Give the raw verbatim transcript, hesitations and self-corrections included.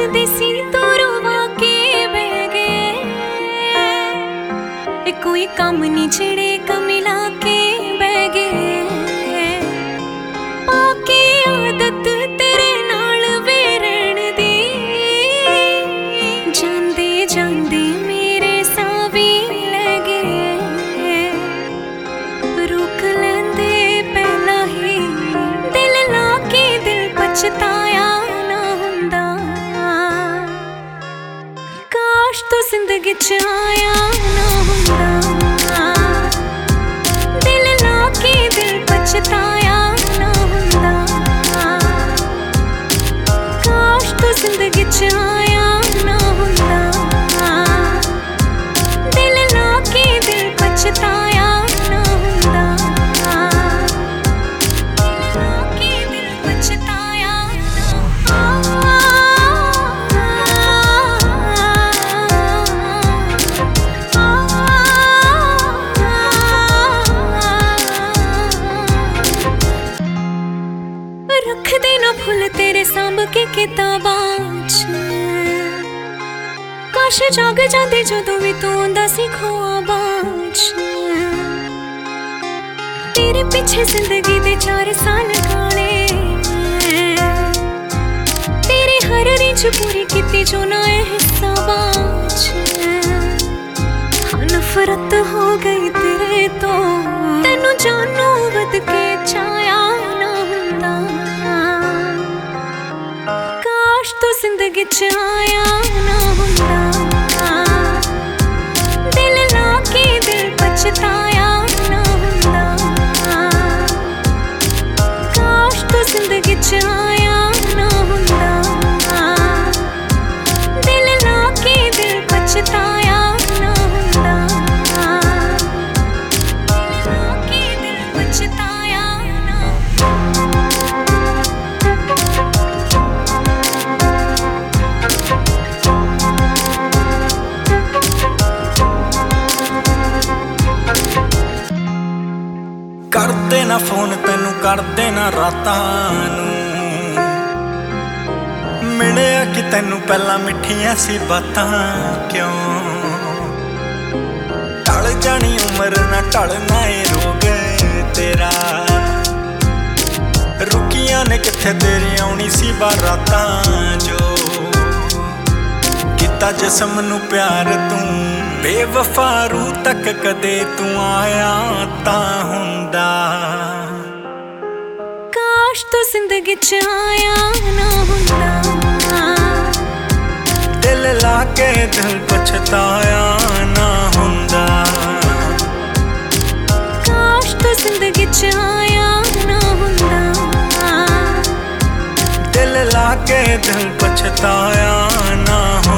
हसदी सी तू रुवा के बह गए। कोई कम नहीं छिड़े कमिला के बह गए। पाके आदत तेरे नाल वेरण दी, जांदे जांदे मेरे सावी ले गए। रुक लेंदे पहला ही दिल लाके दिल पछताया ना हुंदा। काश तू जिंदगी च आया ना हुंदा। दिल लाके दिल पछताया ना हुंदा। काश तू जिंदगी च आया ना हुंदा। दिल लाके दिल पछताया ना हुंदा। दिल लाके दिल पछताया रख देना फुल तेरे सांभ के किताबां च। काश जाग जांदे जदों भी तू आंदा सी ख्वाबां च। तेरे पीछे जिंदगी दे चार साल काले, तेरे हर रिंच पूरी कीती जो ना हिसाबां च। हाँ नफरत हो गई तेरे तो, तेनू जानू वध के चाया ना हुंदा। काश तू जिंदगी च आया ना हुंदा। दिल लाके दिल पछताया ना हुंदा। काश तू जिंदगी च आया ना हुंदा। दिल लाके दिल पछताया ना हुंदा। दिल लाके दिल पछताया ना। करदे ना फोन तैनू करदे ना रातां नूं। मिलिया कि तैनू पहला मिठियां सी बातां क्यों। टल जानी उमर ना टलना ए रोग तेरा। रुकियां ने किथे तेरी आउणी सी बारातां जो। किता जिस्म नू प्यार तू बेवफा रू तक कदे तू आया तां हुंदा। काश तू जिंदगी च आया ना हुंदा। दिल लाके दिल पछताया ना हुंदा। काश तू जिंदगी च आया ना हुंदा। दिल लाके दिल पछताया ना हुंदा।